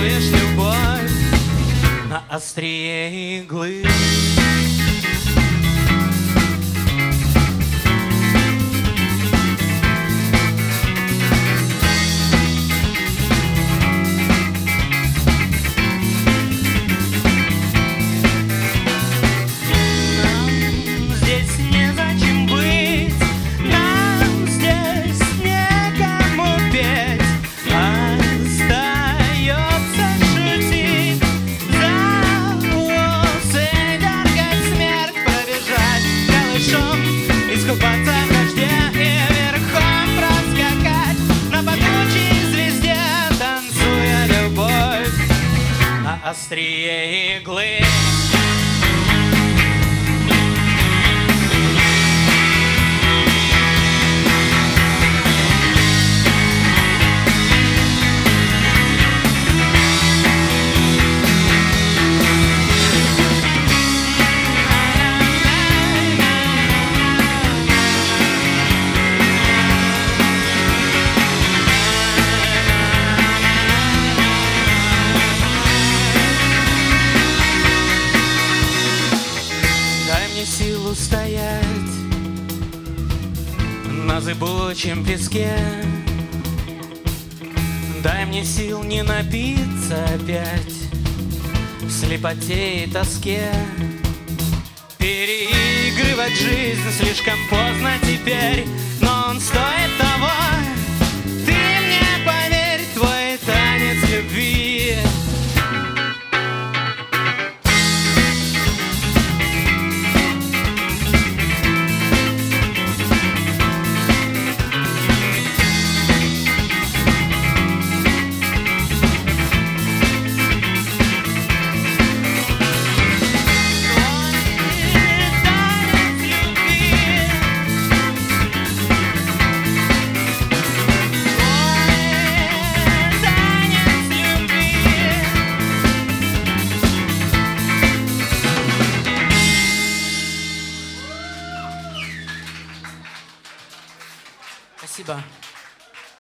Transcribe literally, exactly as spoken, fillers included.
танцуешь любовь на острие иглы. Искупаться в дожде и верхом проскакать на падучей звезде, танцуя любовь на острие иглы. Силу стоять на зыбучем песке. Дай мне сил не напиться опять в слепоте и тоске. Переигрывать жизнь слишком поздно теперь, но он стоит того. Ты мне поверь, твой танец любви. Спасибо.